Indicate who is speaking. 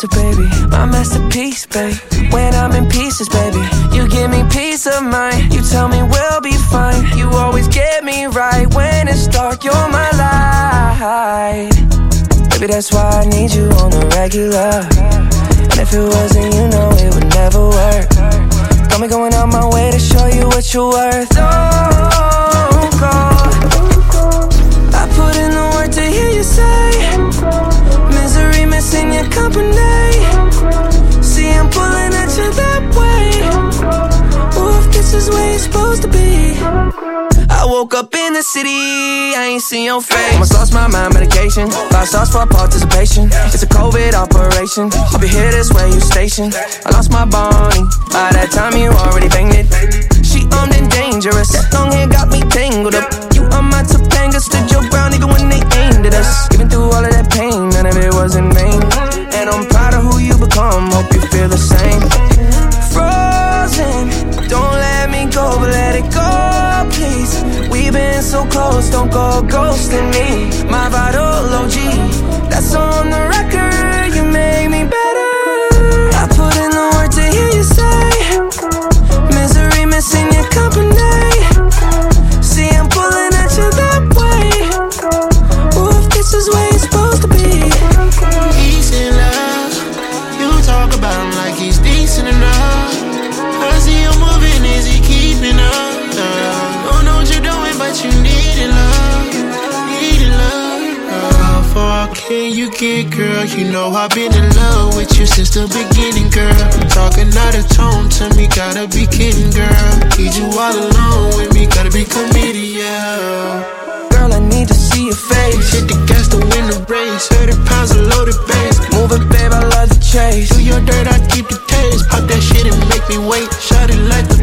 Speaker 1: answer, baby. My masterpiece, babe. When I'm in pieces, baby, you give me peace of mind. You tell me we'll be fine. You always get me right when it's dark. You're my light. Baby, that's why I need you on the regular. And if it wasn't, you know it would never work. Got me going out my way to show you what you're worth. Don't go. I put in the work to hear you say misery missing your company. See, I'm pulling at you that way. Ooh, if this is where you're supposed to be. I woke up in the city, I ain't seen your face. Almost lost my mind, medication. 5 stars for participation. It's a COVID operation. I'll be here this way, you stationed. I lost my Bonnie. By that time you already banged it. She armed and dangerous. That long hair got me tangled up. You on my Topanga, stood your ground even when they aimed at us. Even through all of that pain, none of it was in vain. And I'm proud of who you become, hope you feel the same. Frozen, don't let me go, but let it go, please. We've been so close, don't go ghosting me. My vital OG, that's on the record. You make me better. I put in the work to hear you say misery missing your company. See, I'm pulling at you that way. Ooh, if this is where you're supposed to be.
Speaker 2: Peace and love, you talk about him like he's decent enough. I see you moving, is he keeping up? Don't know what you're doing, but you need love, How far can you get, girl? You know I've been in love with you since the beginning, girl. Talking out of tone to me, gotta be kidding, girl. Need you all alone with me, gotta be committed, yeah.
Speaker 1: Girl, I need to see your face.
Speaker 2: Hit the gas to win the race. 30 pounds of loaded bass.
Speaker 1: Move it, babe, I love the chase.
Speaker 2: Do your dirt, I keep the taste. Pop that shit and make me wait. Shot it like the